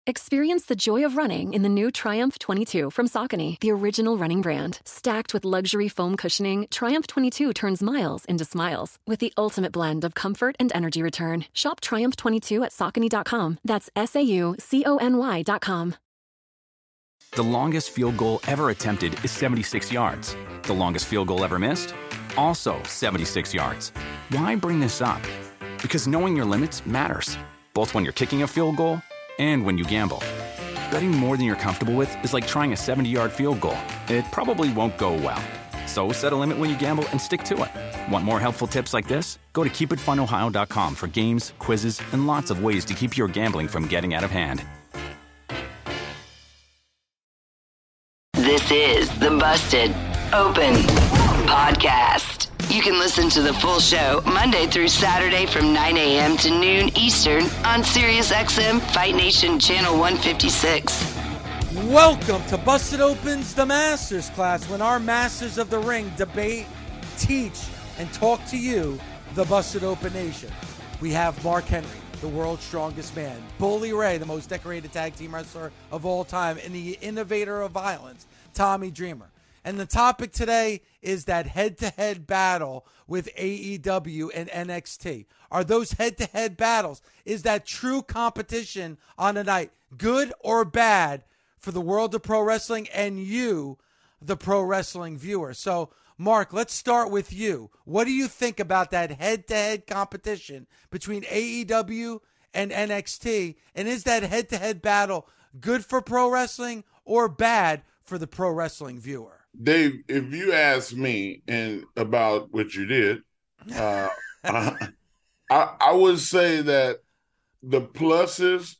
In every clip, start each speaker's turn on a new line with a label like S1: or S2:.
S1: Experience the joy of running in the new Triumph 22 from Saucony, the original running brand. Stacked with luxury foam cushioning, Triumph 22 turns miles into smiles with the ultimate blend of comfort and energy return. Shop Triumph 22 at Saucony.com. That's SAUCONY.com.
S2: The longest field goal ever attempted is 76 yards. The longest field goal ever missed? Also 76 yards. Why bring this up? Because knowing your limits matters, both when you're kicking a field goal and when you gamble. Betting more than you're comfortable with is like trying a 70-yard field goal. It probably won't go well. So set a limit when you gamble and stick to it. Want more helpful tips like this? Go to keepitfunohio.com for games, quizzes, and lots of ways to keep your gambling from getting out of hand.
S3: This is the Busted Open Podcast. You can listen to the full show Monday through Saturday from 9 a.m. to noon Eastern on SiriusXM Fight Nation Channel 156.
S4: Welcome to Busted Open's The Masters Class, when our masters of the ring debate, teach, and talk to you, the Busted Open Nation. We have Mark Henry, the world's strongest man, Bully Ray, the most decorated tag team wrestler of all time, and the innovator of violence, Tommy Dreamer. And the topic today is that head-to-head battle with AEW and NXT. Are those head-to-head battles, is that true competition on a night good or bad for the world of pro wrestling and you, the pro wrestling viewer? So, Mark, let's start with you. What do you think about that head-to-head competition between AEW and NXT? And is that head-to-head battle good for pro wrestling or bad for the pro wrestling viewer?
S5: Dave, if you ask me and about what you did, I would say that the pluses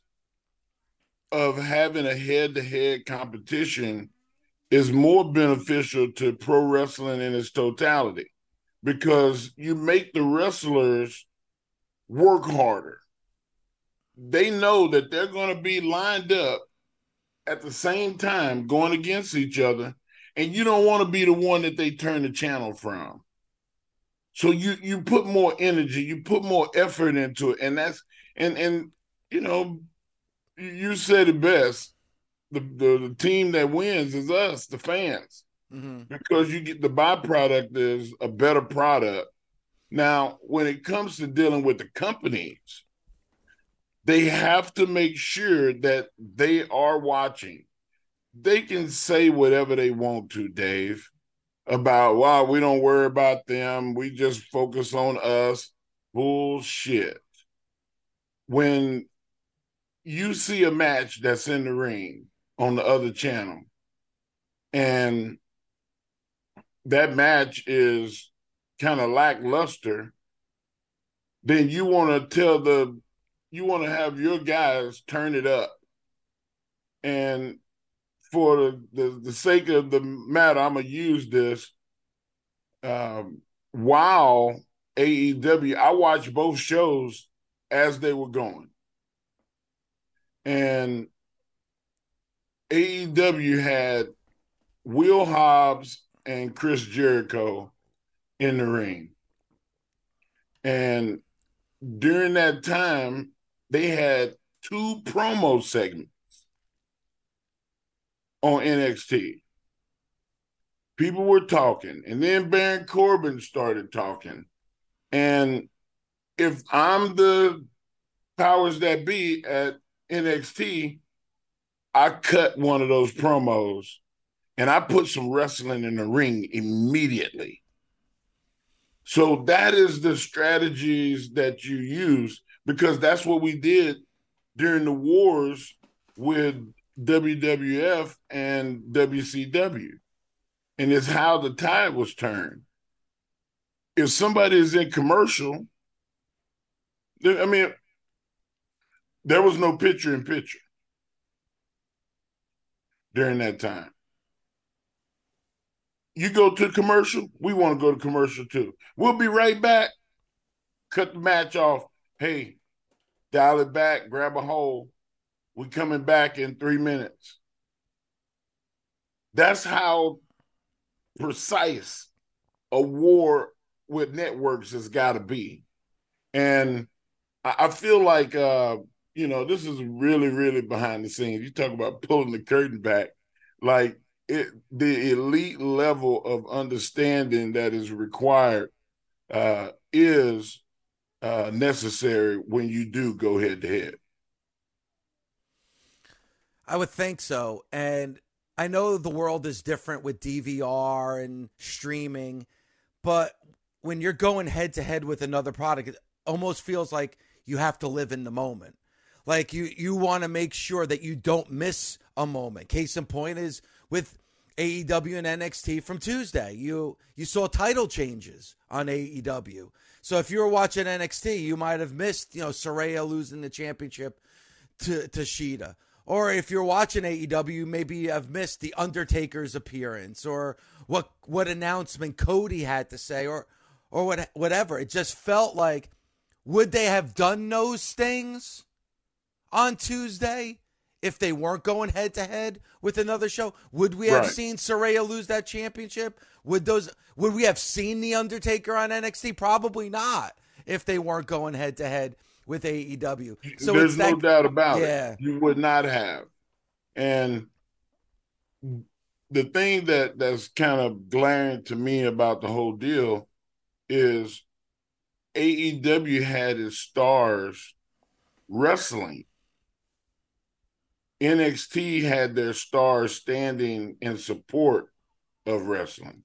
S5: of having a head-to-head competition is more beneficial to pro wrestling in its totality, because you make the wrestlers work harder. They know that they're going to be lined up at the same time going against each other, and you don't want to be the one that they turn the channel from. So you put more energy, you put more effort into it, and that's and you know, you said it best. The team that wins is us, the fans, because you get the byproduct is a better product. Now, when it comes to dealing with the companies, they have to make sure that they are watching. They can say whatever they want to, Dave, about, wow, we don't worry about them, we just focus on us. Bullshit. When you see a match that's in the ring on the other channel, and that match is kind of lackluster, then you want to have your guys turn it up. And for the sake of the matter, I'm going to use this. While AEW, I watched both shows as they were going. And AEW had Will Hobbs and Chris Jericho in the ring. And during that time, they had 2 promo segments on NXT. People were talking, and then Baron Corbin started talking. And if I'm the powers that be at NXT, I cut one of those promos and I put some wrestling in the ring immediately. So that is the strategies that you use, because that's what we did during the wars with WWF and WCW. And it's how the tide was turned. If somebody is in commercial, I mean, there was no picture-in-picture during that time. You go to commercial, we want to go to commercial too. We'll be right back. Cut the match off. Hey, dial it back, grab a hold. We're coming back in 3 minutes. That's how precise a war with networks has got to be. And I feel like, this is really, really behind the scenes. You talk about pulling the curtain back, like the elite level of understanding that is required is necessary when you do go head to head.
S4: I would think so. And I know the world is different with DVR and streaming, but when you're going head to head with another product, it almost feels like you have to live in the moment. Like you want to make sure that you don't miss a moment. Case in point is with AEW and NXT from Tuesday. You saw title changes on AEW. So if you were watching NXT, you might have missed, Saraya losing the championship to Shida. Or if you're watching AEW, maybe you have missed the Undertaker's appearance or what announcement Cody had to say or whatever. It just felt like, would they have done those things on Tuesday if they weren't going head to head with another show? Would we have seen Saraya lose that championship? Would we have seen the Undertaker on NXT? Probably not if they weren't going head to head with AEW. So
S5: there's no doubt about it. You would not have. And the thing that's kind of glaring to me about the whole deal is AEW had its stars wrestling. NXT had their stars standing in support of wrestling.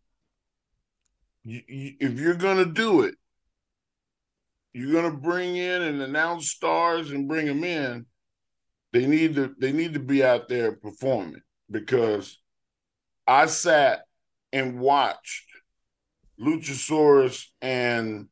S5: If you're going to do it, you're going to bring in and announce stars and bring them in, they need to be out there performing, because I sat and watched Luchasaurus and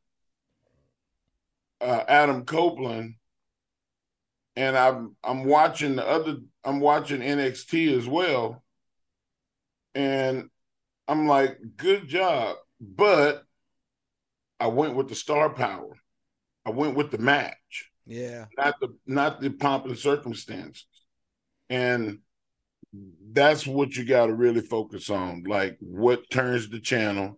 S5: Adam Copeland, and I'm watching NXT as well, and I'm like, good job, but I went with the star power. I went with the match.
S4: Yeah.
S5: Not the pomp and circumstances. And that's what you got to really focus on. Like, what turns the channel.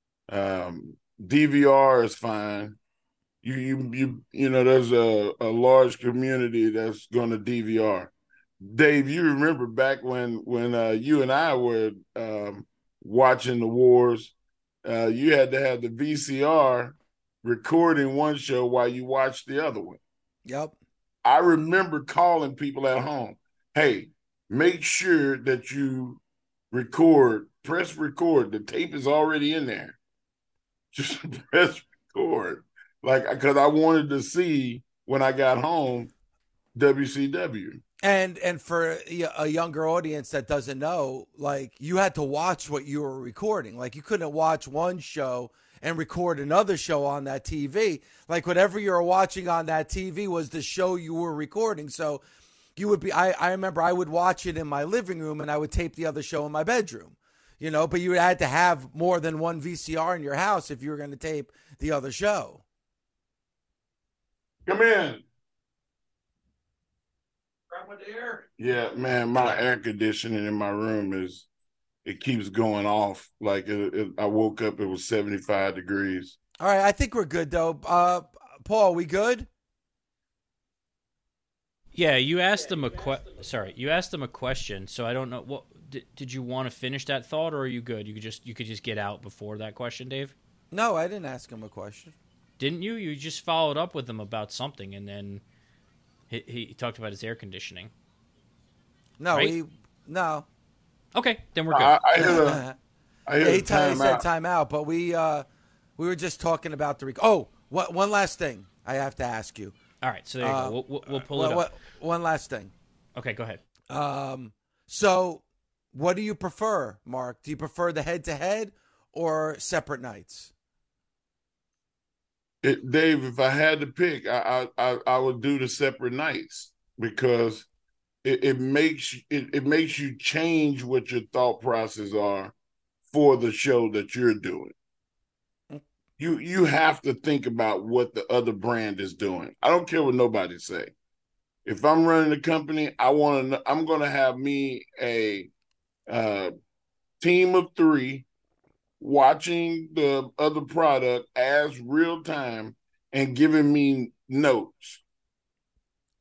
S5: DVR is fine. You there's a large community that's going to DVR. Dave, you remember back when you and I were watching the wars, you had to have the VCR recording one show while you watched the other one.
S4: Yep.
S5: I remember calling people at home, hey, make sure that you press record. The tape is already in there. Just press record. Because I wanted to see when I got home WCW.
S4: And for a younger audience that doesn't know, you had to watch what you were recording. You couldn't watch one show and record another show on that TV. Whatever you were watching on that TV was the show you were recording. So you would be, I remember I would watch it in my living room and I would tape the other show in my bedroom, but you had to have more than one VCR in your house if you were going to tape the other show.
S5: Come in.
S4: Grab my air.
S5: Yeah, man, my air conditioning in my room it keeps going off. I woke up, it was 75 degrees.
S4: All right, I think we're good, though. Paul, we good?
S6: Yeah, you asked them you asked them a question, so I don't know. What did you want to finish that thought, or are you good? You could just get out before that question, Dave?
S4: No, I didn't ask him a question.
S6: Didn't you? You just followed up with him about something, and then he talked about his air conditioning.
S4: No,
S6: right?
S4: No.
S6: Okay, then we're good.
S4: He said time out, but we were just talking about one last thing I have to ask you.
S6: All right, so there you go. We'll pull it up.
S4: One last thing.
S6: Okay, go ahead.
S4: So what do you prefer, Mark? Do you prefer the head-to-head or separate nights?
S5: Dave, if I had to pick, I would do the separate nights, because it makes you change what your thought process are for the show that you're doing. You have to think about what the other brand is doing. I don't care what nobody say. If I'm running a company, I'm going to have me a team of 3 watching the other product as real time and giving me notes.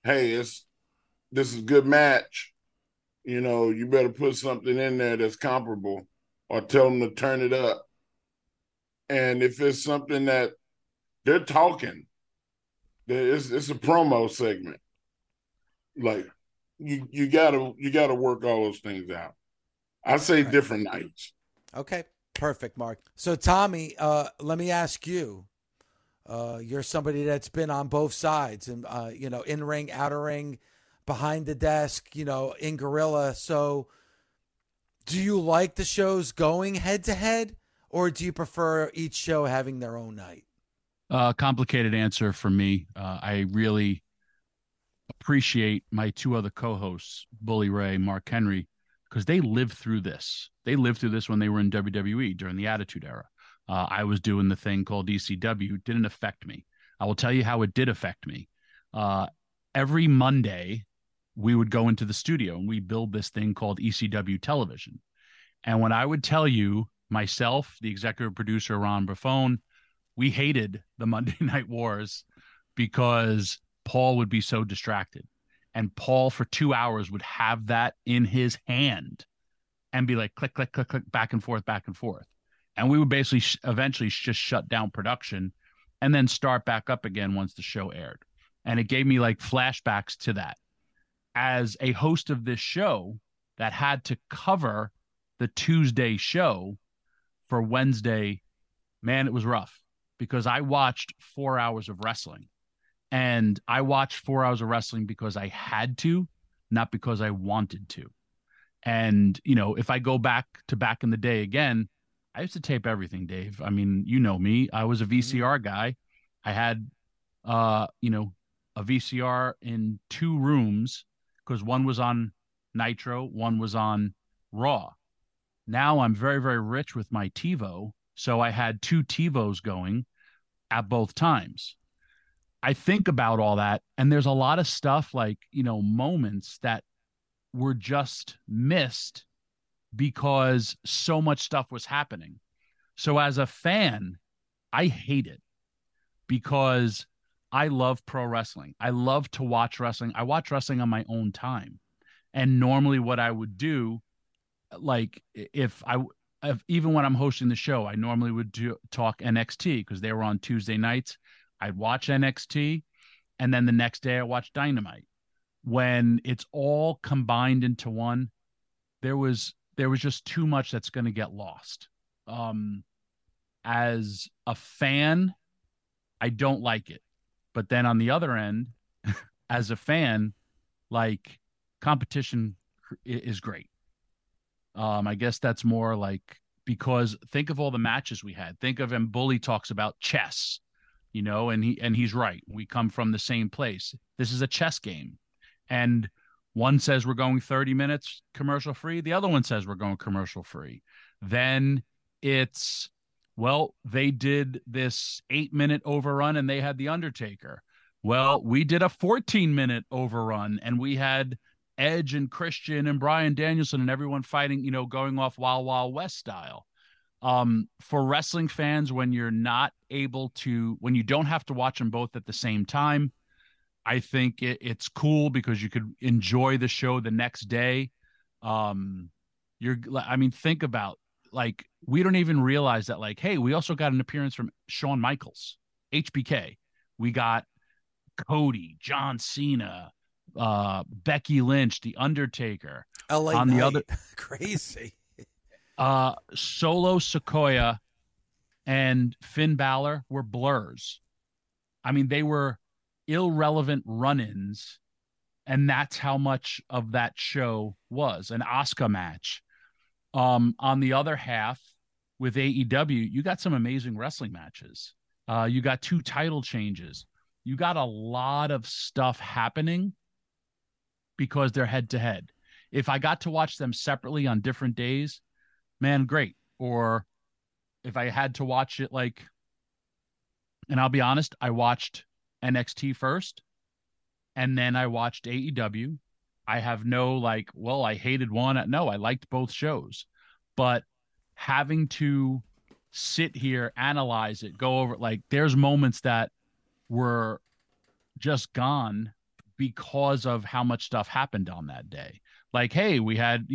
S5: hey, this is a good match. You know, you better put something in there that's comparable, or tell them to turn it up. And if it's something that they're talking, it's a promo segment. Like you gotta work all those things out. I say different nights.
S4: Okay, perfect, Mark. So, Tommy, let me ask you. You're somebody that's been on both sides, and in ring, outer ring, behind the desk, in Gorilla. So, do you like the shows going head to head, or do you prefer each show having their own night?
S7: Complicated answer for me. I really appreciate my two other co-hosts, Bully Ray, Mark Henry, because they lived through this. They lived through this when they were in WWE during the Attitude Era. I was doing the thing called ECW. It didn't affect me. I will tell you how it did affect me. Every Monday, we would go into the studio and we build this thing called ECW television. And when I would tell you, myself, the executive producer, Ron Buffone, we hated the Monday Night Wars because Paul would be so distracted. And Paul, for 2 hours, would have that in his hand and be like, click, click, click, click, back and forth, back and forth. And we would basically eventually just shut down production and then start back up again once the show aired. And it gave me like flashbacks to that. As a host of this show that had to cover the Tuesday show for Wednesday, man, it was rough because I watched 4 hours of wrestling. And I watched 4 hours of wrestling because I had to, not because I wanted to. And, if I go back in the day again, I used to tape everything, Dave. I mean, you know me. I was a VCR guy. I had, a VCR in 2 rooms because one was on Nitro, one was on Raw. Now I'm very, very rich with my TiVo. So I had 2 TiVos going at both times. I think about all that, and there's a lot of stuff like, moments that were just missed because so much stuff was happening. So as a fan, I hate it because I love pro wrestling. I love to watch wrestling. I watch wrestling on my own time. And normally what I would do, like even when I'm hosting the show, I normally would talk NXT because they were on Tuesday nights. I'd watch NXT, and then the next day I watch Dynamite. When it's all combined into one, there was just too much that's going to get lost. As a fan, I don't like it. But then on the other end, as a fan, like, competition is great. I guess that's more like, because think of all the matches we had. Think of, and Bully talks about chess. And he's right. We come from the same place. This is a chess game. And one says we're going 30 minutes commercial free. The other one says we're going commercial free. Then it's, well, they did this 8-minute overrun and they had The Undertaker. Well, we did a 14-minute overrun and we had Edge and Christian and Bryan Danielson and everyone fighting, going off Wild Wild West style. For wrestling fans, when you don't have to watch them both at the same time, I think it's cool because you could enjoy the show the next day. Think about, like, we don't even realize that, like, hey, we also got an appearance from Shawn Michaels, HBK. We got Cody, John Cena, Becky Lynch, The Undertaker.
S4: LA
S7: on
S4: Knight.
S7: the other
S4: Crazy.
S7: Solo Sikoa and Finn Balor were blurs. I mean, they were irrelevant run-ins, and that's how much of that show was an Asuka match. On the other half, with AEW, you got some amazing wrestling matches. You got 2 title changes. You got a lot of stuff happening because they're head-to-head. If I got to watch them separately on different days, man, great. Or if I had to watch it, and I'll be honest, I watched NXT first, and then I watched AEW. I have no, I hated one. No, I liked both shows. But having to sit here, analyze it, go over, there's moments that were just gone because of how much stuff happened on that day. Like, hey, we had,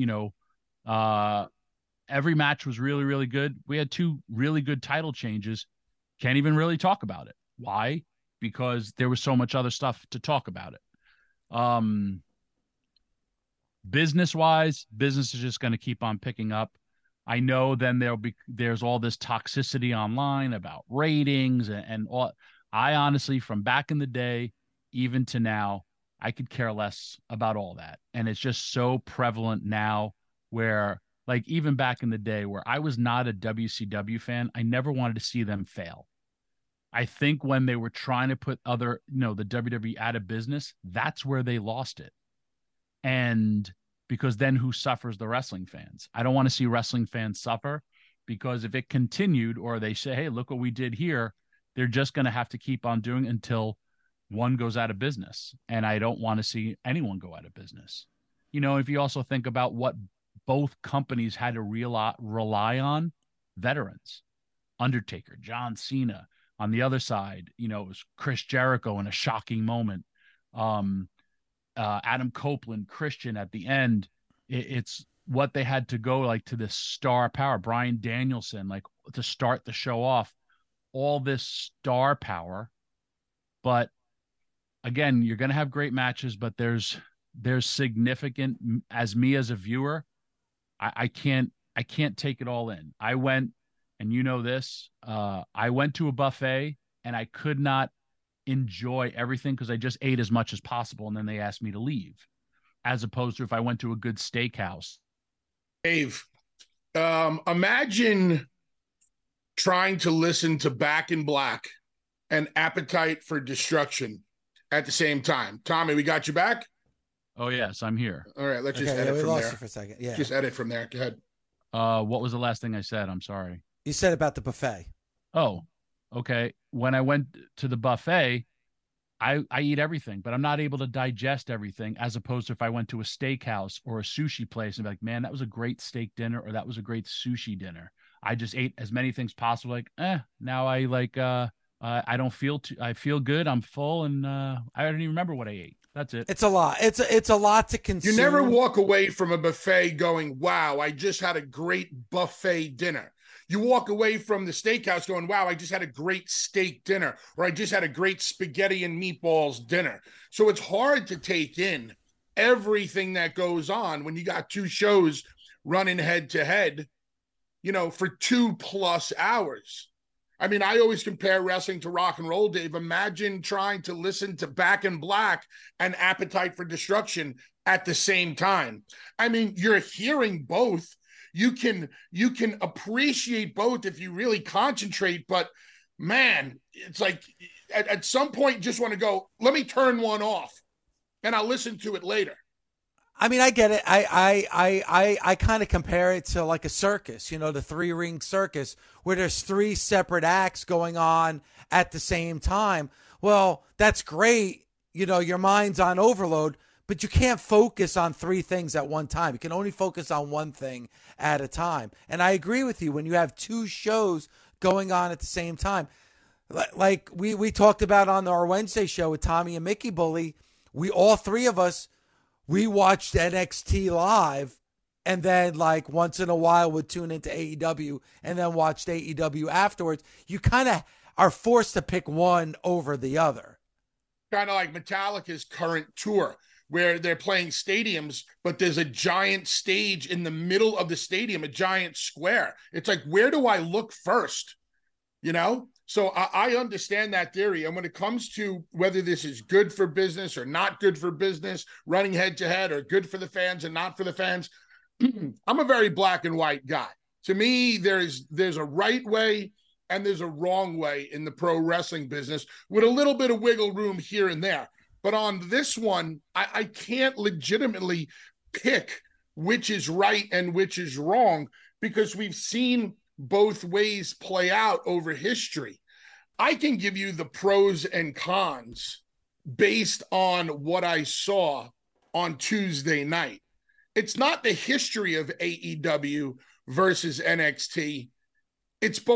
S7: every match was really, really good. We had 2 really good title changes. Can't even really talk about it. Why? Because there was so much other stuff to talk about it. Business-wise, business is just going to keep on picking up. I know then there's all this toxicity online about ratings and all. I honestly, from back in the day, even to now, I could care less about all that. And it's just so prevalent now where, like, even back in the day where I was not a WCW fan, I never wanted to see them fail. I think when they were trying to put the WWE out of business, that's where they lost it. And because then who suffers? The wrestling fans. I don't want to see wrestling fans suffer, because if it continued, or they say, hey, look what we did here, they're just going to have to keep on doing until one goes out of business. And I don't want to see anyone go out of business. If you also think about what both companies had to rely on, veterans, Undertaker, John Cena. On the other side, it was Chris Jericho in a shocking moment. Adam Copeland, Christian at the end. It's what they had to go like to this star power. Bryan Danielson, like, to start the show off, all this star power. But again, you're going to have great matches, but there's significant, as a viewer, I can't take it all in. I went, and I went to a buffet and I could not enjoy everything because I just ate as much as possible, and then they asked me to leave, as opposed to if I went to a good steakhouse.
S8: Dave, imagine trying to listen to Back in Black and Appetite for Destruction at the same time. Tommy, we got you back?
S7: Oh, yes, I'm here.
S8: All right, let's just edit
S4: we
S8: from
S4: lost
S8: there.
S4: you for a second. Yeah.
S8: Just edit from there. Go ahead.
S7: What was the last thing I said? I'm sorry.
S4: You said about the buffet.
S7: Oh, okay. When I went to the buffet, I eat everything, but I'm not able to digest everything, as opposed to if I went to a steakhouse or a sushi place and be like, man, that was a great steak dinner, or that was a great sushi dinner. I just ate as many things possible. Like, now I like, I don't feel I feel good. I'm full. And I don't even remember what I ate. That's it.
S4: It's a lot. It's a lot to consume.
S8: You never walk away from a buffet going, wow, I just had a great buffet dinner. You walk away from the steakhouse going, wow, I just had a great steak dinner, or I just had a great spaghetti and meatballs dinner. So it's hard to take in everything that goes on when you got 2 shows running head to head, for 2+ hours. I mean, I always compare wrestling to rock and roll, Dave. Imagine trying to listen to Back in Black and Appetite for Destruction at the same time. I mean, you're hearing both. You can appreciate both if you really concentrate, but man, it's like at some point you just want to go, let me turn one off and I'll listen to it later.
S4: I mean, I get it. I kind of compare it to like a circus, the 3-ring circus, where there's 3 separate acts going on at the same time. Well, that's great. Your mind's on overload, but you can't focus on 3 things at one time. You can only focus on one thing at a time. And I agree with you when you have 2 shows going on at the same time. Like we talked about on our Wednesday show with Tommy and Mickey Bully, all 3 of us, we watched NXT live, and then like once in a while would tune into AEW and then watched AEW afterwards. You kind of are forced to pick one over the other.
S8: Kind of like Metallica's current tour, where they're playing stadiums, but there's a giant stage in the middle of the stadium, a giant square. It's like, where do I look first? So I understand that theory. And when it comes to whether this is good for business or not good for business, running head to head, or good for the fans and not for the fans, I'm a very black and white guy. To me, there's a right way and there's a wrong way in the pro wrestling business, with a little bit of wiggle room here and there. But on this one, I can't legitimately pick which is right and which is wrong, because we've seen both ways play out over history. I can give you the pros and cons based on what I saw on Tuesday night. It's not the history of AEW versus NXT.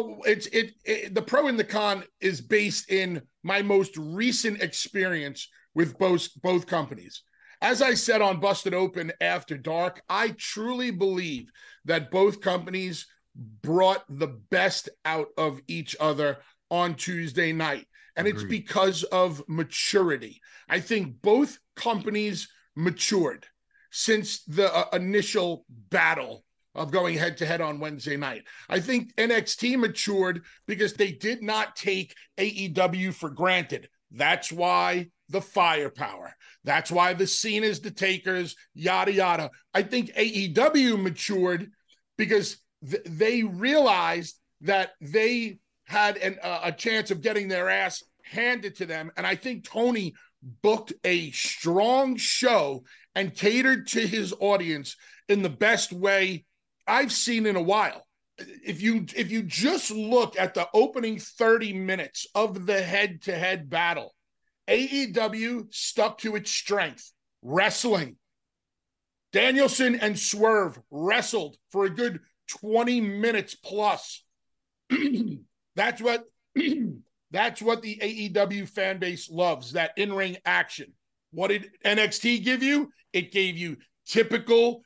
S8: The pro and the con is based in my most recent experience with both companies. As I said on Busted Open After Dark, I truly believe that both companies brought the best out of each other on Tuesday night. And Agreed. It's because of maturity. I think both companies matured since the initial battle of going head to head on Wednesday night. I think NXT matured because they did not take AEW for granted. That's why the firepower. That's why the Cenas, the Takers, yada, yada. I think AEW matured because they realized that they had a chance of getting their ass handed to them. And I think Tony booked a strong show and catered to his audience in the best way I've seen in a while. If you just look at the opening 30 minutes of the head-to-head battle, AEW stuck to its strength, wrestling. Danielson and Swerve wrestled for a good 20 minutes plus. That's what the AEW fan base loves, that in-ring action. What did NXT give you? It gave you typical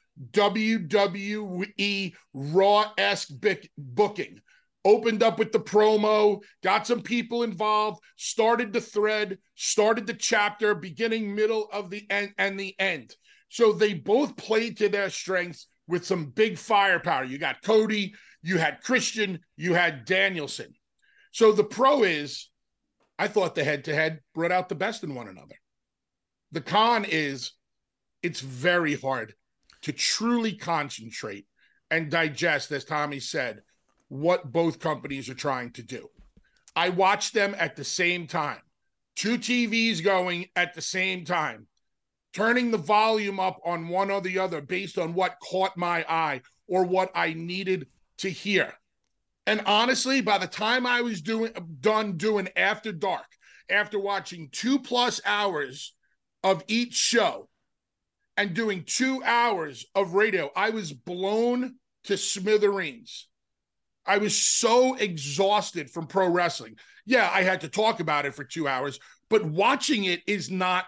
S8: WWE Raw-esque booking. Opened up with the promo, got some people involved, started the thread, started the chapter, beginning, middle of the end, and the end. So they both played to their strengths with some big firepower. You got Cody, you had Christian, you had Danielson. So the pro is, I thought the head-to-head brought out the best in one another. The con is, it's very hard to truly concentrate and digest, as Tommy said, what both companies are trying to do. I watched them at the same time. Two TVs going at the same time, turning the volume up on one or the other based on what caught my eye or what I needed to hear. And honestly, by the time I was done doing After Dark, after watching 2+ hours of each show and doing 2 hours of radio, I was blown to smithereens. I was so exhausted from pro wrestling. Yeah, I had to talk about it for 2 hours, but watching it is not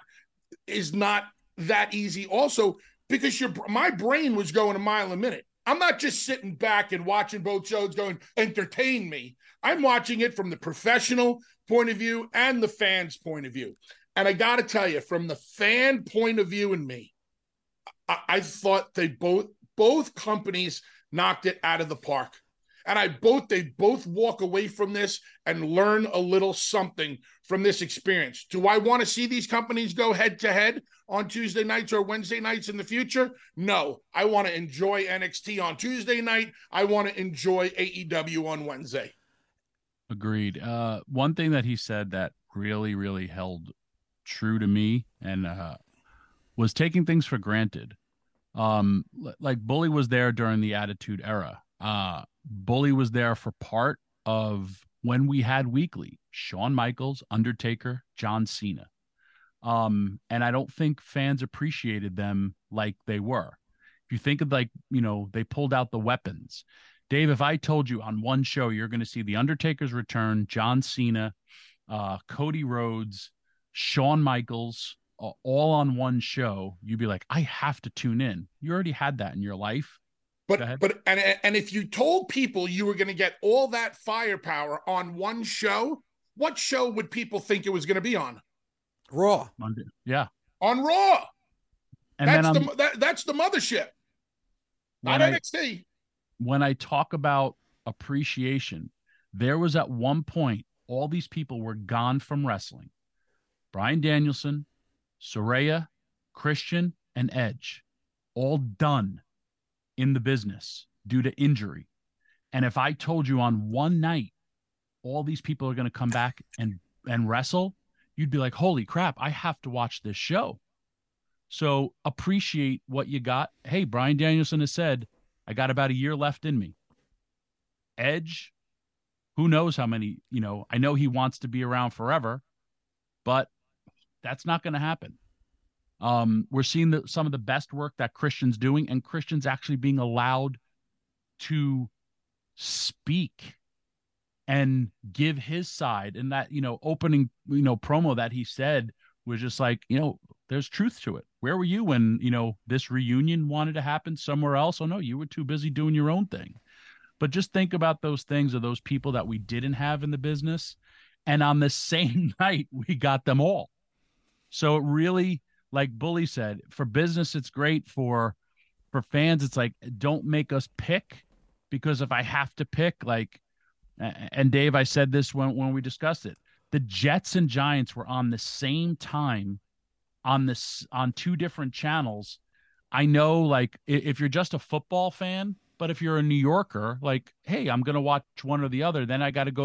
S8: that easy also, because my brain was going a mile a minute. I'm not just sitting back and watching both shows going, entertain me. I'm watching it from the professional point of view and the fans' point of view. And I got to tell you, from the fan point of view in me, I thought they both companies knocked it out of the park. And they both walk away from this and learn a little something from this experience. Do I want to see these companies go head to head on Tuesday nights or Wednesday nights in the future? No, I want to enjoy NXT on Tuesday night. I want to enjoy AEW on Wednesday.
S7: Agreed. One thing that he said that really, really held true to me and was taking things for granted. Like Bully was there during the Attitude Era. Bully was there for part of when we had weekly Shawn Michaels, Undertaker, John Cena. And I don't think fans appreciated them like they were. If you think of they pulled out the weapons. Dave, if I told you on one show, you're going to see the Undertaker's return, John Cena, Cody Rhodes, Shawn Michaels, all on one show, you'd be like, I have to tune in. You already had that in your life.
S8: But if you told people you were going to get all that firepower on one show, what show would people think it was going to be on?
S4: Raw.
S7: Monday. Yeah.
S8: On Raw.
S7: And
S8: that's the mothership. Not NXT.
S7: When I talk about appreciation, there was at one point, all these people were gone from wrestling. Bryan Danielson, Saraya, Christian, and Edge, all done in the business due to injury. And if I told you on one night, all these people are going to come back and wrestle, you'd be like, holy crap, I have to watch this show. So appreciate what you got. Hey, Bryan Danielson has said, I got about a year left in me. Edge, who knows how many, I know he wants to be around forever, but that's not going to happen. We're seeing some of the best work that Christian's doing, and Christian's actually being allowed to speak and give his side. And that, opening, promo that he said was just like, there's truth to it. Where were you when, this reunion wanted to happen somewhere else? Oh, no, you were too busy doing your own thing. But just think about those things of those people that we didn't have in the business. And on the same night, we got them all. So it really, like Bully said, for business, it's great. For fans, it's like, don't make us pick, because if I have to pick, like, and Dave, I said this when we discussed it, the Jets and Giants were on the same time on two different channels. I know, like, if you're just a football fan, but if you're a New Yorker, like, hey, I'm going to watch one or the other, then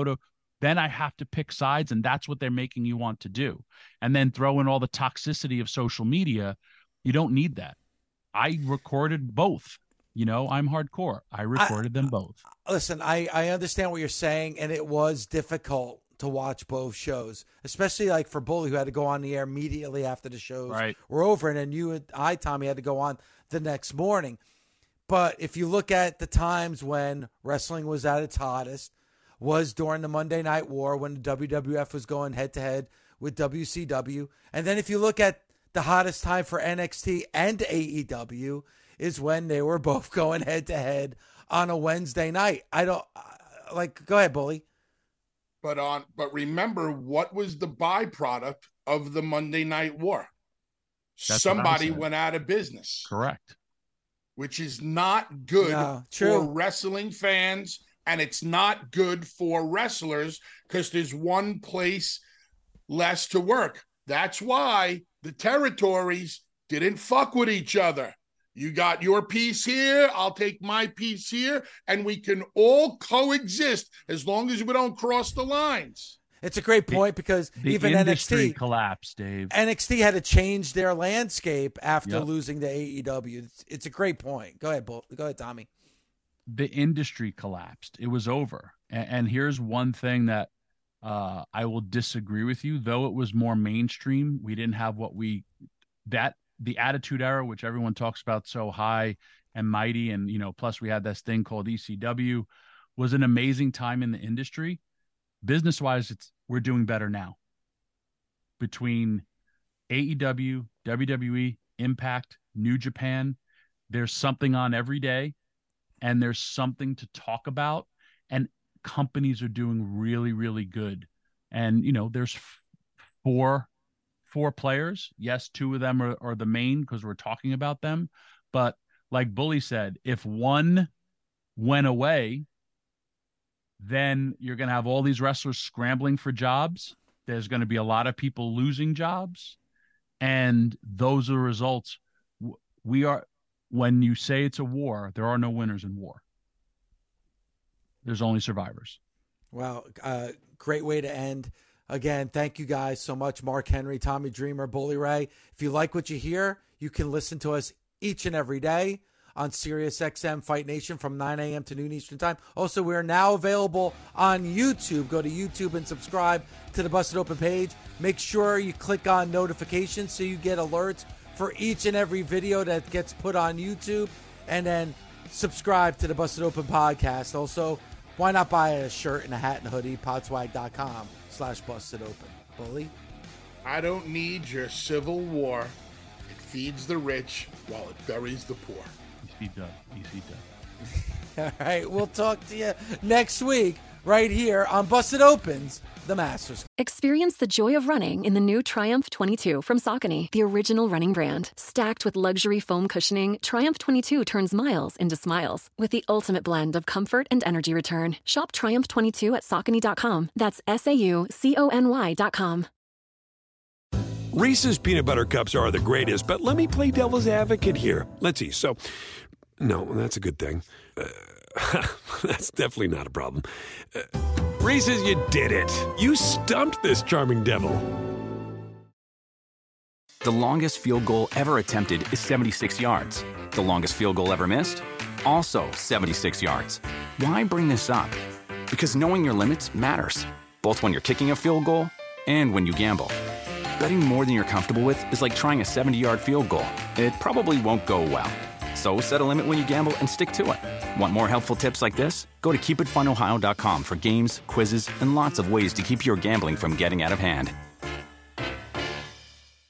S7: I have to pick sides, and that's what they're making you want to do. And then throw in all the toxicity of social media. You don't need that. I recorded both. I'm hardcore. I recorded them both.
S4: Listen, I understand what you're saying, and it was difficult to watch both shows, especially like for Bully, who had to go on the air immediately after the shows were over, and then you and I, Tommy, had to go on the next morning. But if you look at the times when wrestling was at its hottest, was during the Monday Night War, when the WWF was going head-to-head with WCW. And then if you look at the hottest time for NXT and AEW, is when they were both going head-to-head on a Wednesday night. Go ahead, Bully.
S8: But remember, what was the byproduct of the Monday Night War? Somebody went out of business.
S7: Correct.
S8: Which is not good for wrestling fans, and it's not good for wrestlers, because there's one place less to work. That's why the territories didn't fuck with each other. You got your piece here, I'll take my piece here, and we can all coexist as long as we don't cross the lines.
S4: It's a great point, because even NXT
S7: collapsed, Dave.
S4: NXT had to change their landscape after losing to AEW. It's a great point. Go ahead, Tommy.
S7: The industry collapsed. It was over. And here's one thing that I will disagree with you. Though it was more mainstream, we didn't have the Attitude Era, which everyone talks about so high and mighty, and plus we had this thing called ECW, was an amazing time in the industry. Business wise, we're doing better now. Between AEW, WWE, Impact, New Japan, there's something on every day, and there's something to talk about, and companies are doing really, really good. And there's four players. Yes, two of them are the main, because we're talking about them. But like Bully said, if one went away, then you're going to have all these wrestlers scrambling for jobs. There's going to be a lot of people losing jobs. And those are the results. When you say it's a war, there are no winners in war. There's only survivors.
S4: Wow. Great way to end. Again, thank you guys so much. Mark Henry, Tommy Dreamer, Bully Ray. If you like what you hear, you can listen to us each and every day on SiriusXM Fight Nation from 9 a.m. to noon Eastern Time. Also, we are now available on YouTube. Go to YouTube and subscribe to the Busted Open page. Make sure you click on notifications so you get alerts for each and every video that gets put on YouTube. And then subscribe to the Busted Open podcast. Also, why not buy a shirt and a hat and a hoodie? Podswag.com/Busted Open. Bully?
S8: I don't need your civil war. It feeds the rich while it buries the poor.
S7: Easy done.
S4: All right, we'll talk to you next week right here on Busted Opens, the Masters.
S1: Experience the joy of running in the new Triumph 22 from Saucony, the original running brand. Stacked with luxury foam cushioning, Triumph 22 turns miles into smiles with the ultimate blend of comfort and energy return. Shop Triumph 22 at Saucony.com. That's SAUCONY.com.
S9: Reese's peanut butter cups are the greatest, but let me play devil's advocate here. Let's see. So, no, that's a good thing. That's definitely not a problem. Reese's, you did it. You stumped this charming devil.
S2: The longest field goal ever attempted is 76 yards. The longest field goal ever missed? Also 76 yards. Why bring this up? Because knowing your limits matters, both when you're kicking a field goal and when you gamble. Betting more than you're comfortable with is like trying a 70-yard field goal. It probably won't go well. So set a limit when you gamble and stick to it. Want more helpful tips like this? Go to keepitfunohio.com for games, quizzes, and lots of ways to keep your gambling from getting out of hand.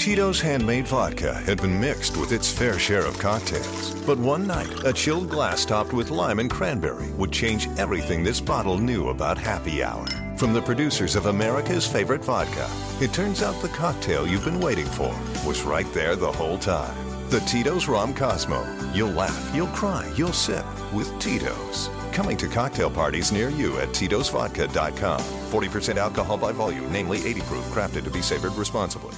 S10: Tito's handmade vodka had been mixed with its fair share of cocktails. But one night, a chilled glass topped with lime and cranberry would change everything this bottle knew about happy hour. From the producers of America's favorite vodka, it turns out the cocktail you've been waiting for was right there the whole time. The Tito's Rom Cosmo. You'll laugh, you'll cry, you'll sip with Tito's. Coming to cocktail parties near you at Tito'sVodka.com. 40% alcohol by volume, namely 80 proof, crafted to be savored responsibly.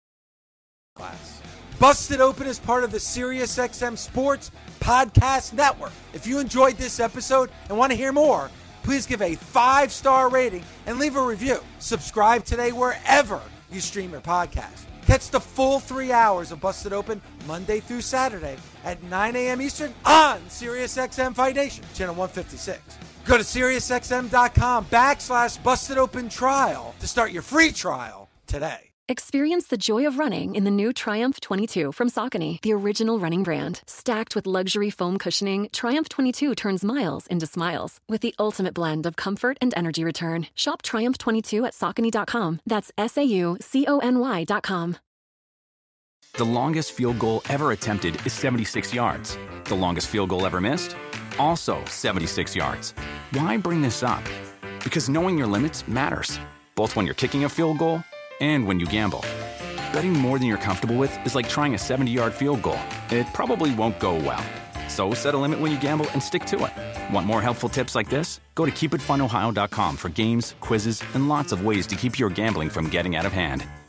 S4: Busted Open is part of the SiriusXM Sports Podcast Network. If you enjoyed this episode and want to hear more, please give a 5-star rating and leave a review. Subscribe today wherever you stream your podcast. Catch the full 3 hours of Busted Open Monday through Saturday at 9 a.m. Eastern on SiriusXM Fight Nation, channel 156. Go to SiriusXM.com/Busted Open Trial to start your free trial today.
S1: Experience the joy of running in the new Triumph 22 from Saucony, the original running brand. Stacked with luxury foam cushioning, Triumph 22 turns miles into smiles with the ultimate blend of comfort and energy return. Shop Triumph 22 at Saucony.com. That's SAUCONY.com.
S2: The longest field goal ever attempted is 76 yards. The longest field goal ever missed? Also 76 yards. Why bring this up? Because knowing your limits matters, both when you're kicking a field goal and when you gamble. Betting more than you're comfortable with is like trying a 70-yard field goal. It probably won't go well. So set a limit when you gamble and stick to it. Want more helpful tips like this? Go to keepitfunohio.com for games, quizzes, and lots of ways to keep your gambling from getting out of hand.